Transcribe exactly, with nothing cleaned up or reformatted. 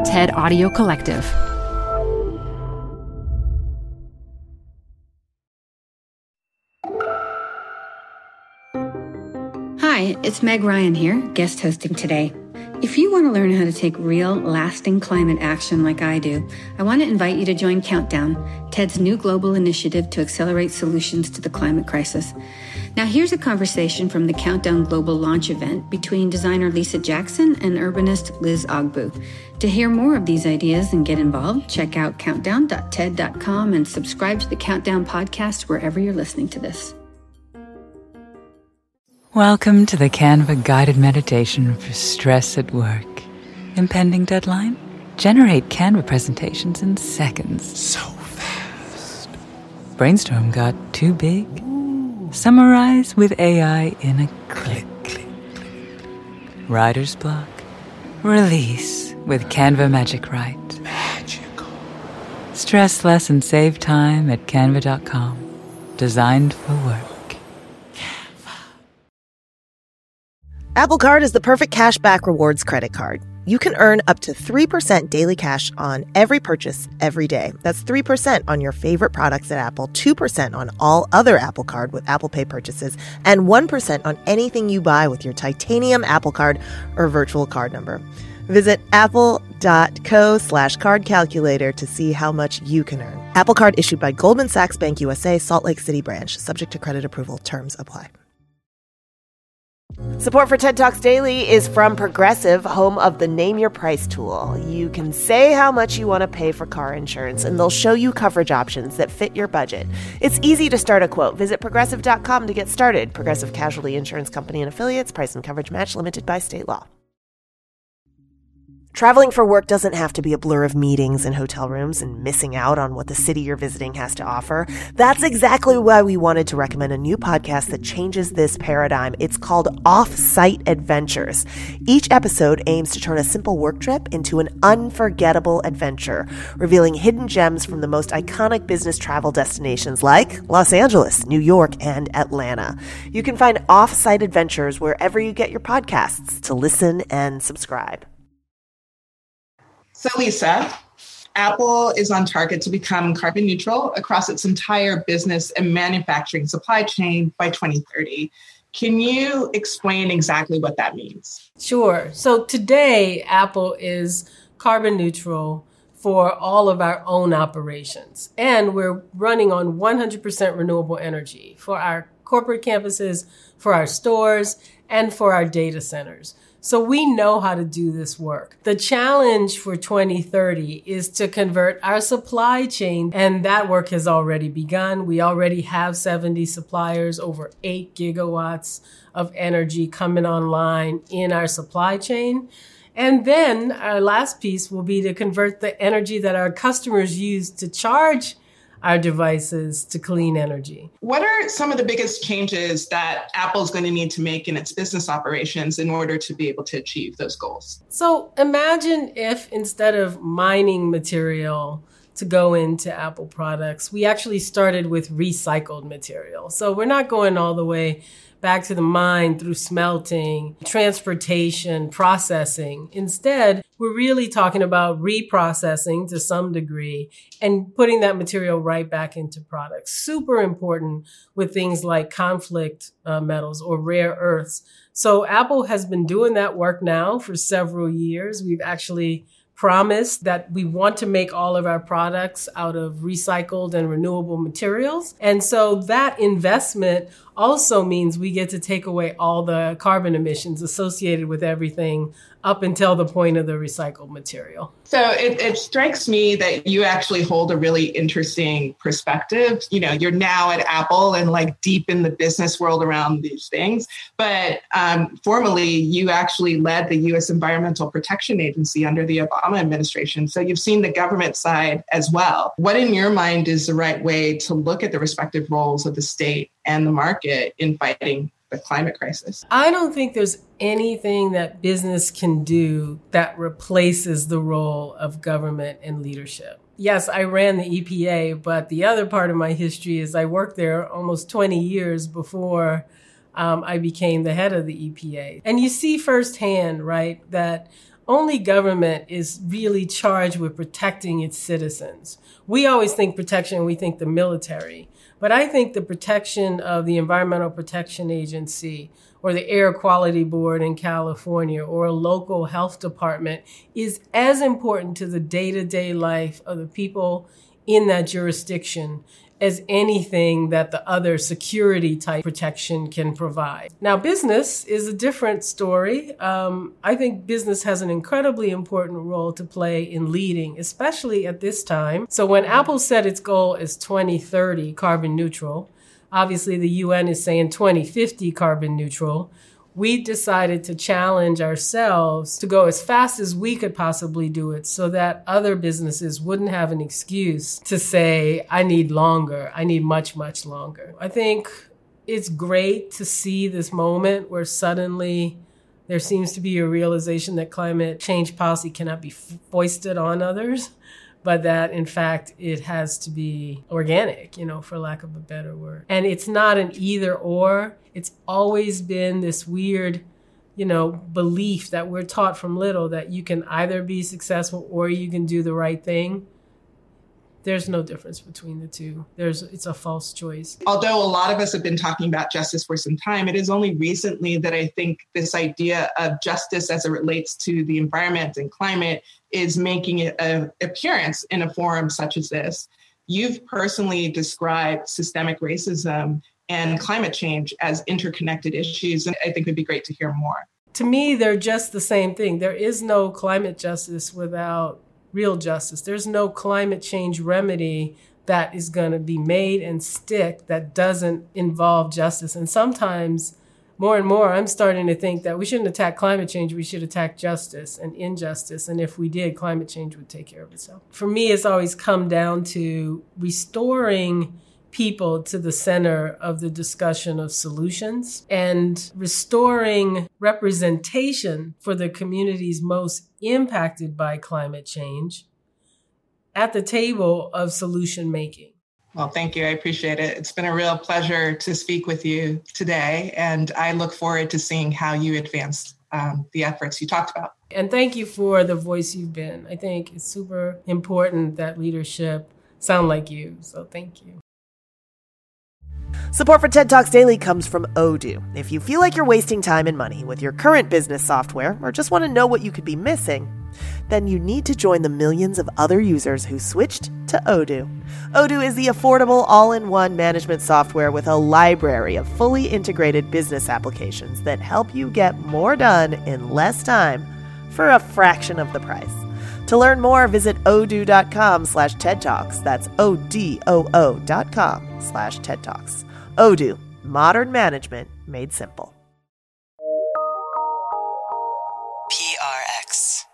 TED Audio Collective. Hi, it's Meg Ryan here, guest hosting today. If you want to learn how to take real, lasting climate action like I do, I want to invite you to join Countdown, TED's new global initiative to accelerate solutions to the climate crisis. Now here's a conversation from the Countdown Global launch event between designer Lisa Jackson and urbanist Liz Ogbu. To hear more of these ideas and get involved, check out countdown dot ted dot com and subscribe to the Countdown podcast wherever you're listening to this. Welcome to the Canva guided meditation for stress at work. Impending deadline? Generate Canva presentations in seconds. So fast. Brainstorm got too big? Ooh. Summarize with A I in a click. Click, click, click. Writer's block? Release with Canva Magic Write. Magical. Stress less and save time at canva dot com. Designed for work. Apple Card is the perfect cashback rewards credit card. You can earn up to three percent daily cash on every purchase every day. That's three percent on your favorite products at Apple, two percent on all other Apple Card with Apple Pay purchases, and one percent on anything you buy with your titanium Apple Card or virtual card number. Visit apple.co slash card calculator to see how much you can earn. Apple Card issued by Goldman Sachs Bank U S A, Salt Lake City branch. Subject to credit approval. Terms apply. Support for TED Talks Daily is from Progressive, home of the Name Your Price tool. You can say how much you want to pay for car insurance, and they'll show you coverage options that fit your budget. It's easy to start a quote. Visit progressive dot com to get started. Progressive Casualty Insurance Company and Affiliates. Price and coverage match limited by state law. Traveling for work doesn't have to be a blur of meetings and hotel rooms and missing out on what the city you're visiting has to offer. That's exactly why we wanted to recommend a new podcast that changes this paradigm. It's called Off-Site Adventures. Each episode aims to turn a simple work trip into an unforgettable adventure, revealing hidden gems from the most iconic business travel destinations like Los Angeles, New York, and Atlanta. You can find Off-Site Adventures wherever you get your podcasts to listen and subscribe. So Lisa, Apple is on target to become carbon neutral across its entire business and manufacturing supply chain by twenty thirty. Can you explain exactly what that means? Sure. So today, Apple is carbon neutral for all of our own operations. And we're running on one hundred percent renewable energy for our corporate campuses, for our stores, and for our data centers. So we know how to do this work. The challenge for twenty thirty is to convert our supply chain, and that work has already begun. We already have seventy suppliers, over eight gigawatts of energy coming online in our supply chain. And then our last piece will be to convert the energy that our customers use to charge our devices to clean energy. What are some of the biggest changes that Apple's going to need to make in its business operations in order to be able to achieve those goals? So imagine if instead of mining material to go into Apple products, we actually started with recycled material. So we're not going all the way back to the mine through smelting, transportation, processing. Instead, we're really talking about reprocessing to some degree and putting that material right back into products. Super important with things like conflict uh, metals or rare earths. So Apple has been doing that work now for several years. We've actually promised that we want to make all of our products out of recycled and renewable materials. And so that investment also means we get to take away all the carbon emissions associated with everything up until the point of the recycled material. So it, it strikes me that you actually hold a really interesting perspective. You know, you're now at Apple and like deep in the business world around these things. But um, formerly, you actually led the U S Environmental Protection Agency under the Obama administration. So you've seen the government side as well. What in your mind is the right way to look at the respective roles of the state and the market in fighting the climate crisis? I don't think there's anything that business can do that replaces the role of government and leadership. Yes, I ran the E P A, but the other part of my history is I worked there almost twenty years before um, I became the head of the E P A. And you see firsthand, right, that only government is really charged with protecting its citizens. We always think protection, we think the military. But I think the protection of the Environmental Protection Agency or the Air Quality Board in California or a local health department is as important to the day-to-day life of the people in that jurisdiction as anything that the other security type protection can provide. Now, business is a different story. Um, I think business has an incredibly important role to play in leading, especially at this time. So when Apple set its goal as twenty thirty carbon neutral, obviously the U N is saying twenty fifty carbon neutral. We decided to challenge ourselves to go as fast as we could possibly do it so that other businesses wouldn't have an excuse to say, I need longer, I need much, much longer. I think it's great to see this moment where suddenly there seems to be a realization that climate change policy cannot be foisted on others, but that in fact it has to be organic, you know, for lack of a better word. And it's not an either or. It's always been this weird, you know, belief that we're taught from little that you can either be successful or you can do the right thing. There's no difference between the two. There's, it's a false choice. Although a lot of us have been talking about justice for some time, it is only recently that I think this idea of justice as it relates to the environment and climate is making an appearance in a forum such as this. You've personally described systemic racism and climate change as interconnected issues, and I think it would be great to hear more. To me, they're just the same thing. There is no climate justice without real justice. There's no climate change remedy that is going to be made and stick that doesn't involve justice. And sometimes, more and more, I'm starting to think that we shouldn't attack climate change. We should attack justice and injustice. And if we did, climate change would take care of itself. For me, it's always come down to restoring people to the center of the discussion of solutions and restoring representation for the communities most impacted by climate change at the table of solution making. Well, thank you. I appreciate it. It's been a real pleasure to speak with you today, and I look forward to seeing how you advance um, the efforts you talked about. And thank you for the voice you've been. I think it's super important that leadership sound like you. So thank you. Support for TED Talks Daily comes from Odoo. If you feel like you're wasting time and money with your current business software or just want to know what you could be missing, then you need to join the millions of other users who switched to Odoo. Odoo is the affordable all-in-one management software with a library of fully integrated business applications that help you get more done in less time for a fraction of the price. To learn more, visit odoo.com slash TED Talks. That's O-D-O-O dot com slash TED Talks. Odoo, modern management made simple. P R X.